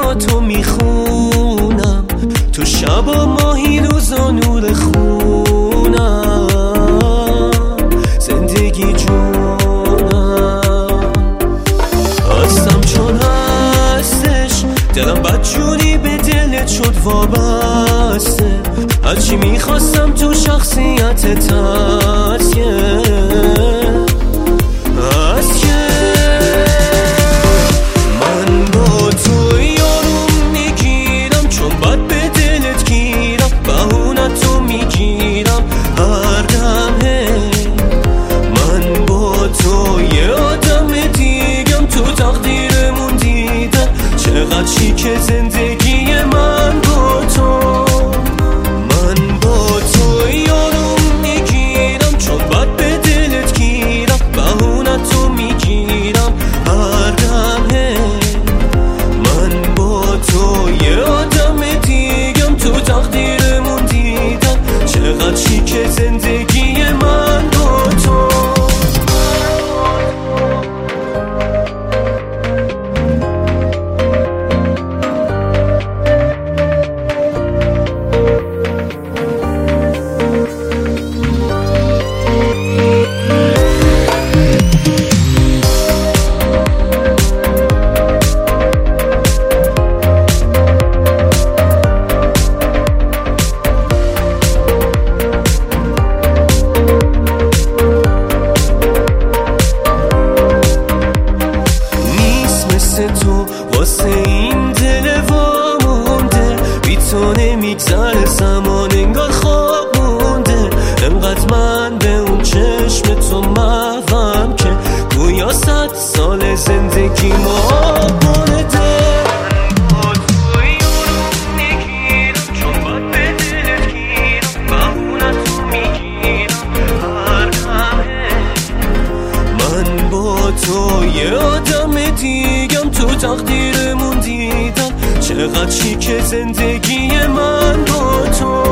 با تو میخونم، تو شبا ماهی روزا نور خونم، زندگی جونم هستم چون هستش، دلم بدجوری به دلت شد وابسته، هرچی میخواستم تو شخصیتت هست که من با تو یارو میگیرم، چون بد به دلت گیرم، بهونت تو میگیرم هر دمه. من با تو یه آدم دیگم، تو تقدیرمون دیدم، چقدر چیکه زندگی من با تو. من با تو یارو میگیرم، چون بد به دلت گیرم، بهونت تو میگیرم هر دمه. من با تو یه آدم دیگم، تو تقدیرمون دیدم، چقدر چیکه زندگی من با تو. تو واسه این دل وامونده، بی تو نمیگذره زمان، انگار خواب مونده. انقدر من به اون چشم تو محوم که گویا 100 سال زندگی ما برده. من با تو یارو میگیرم، چون بد به دلت گیرم، بهونت تو میگیرم هر همه. من با تو یه آدم دیگم، تو تقدیرمون دیدم، چقدر چیکه زندگی من با تو.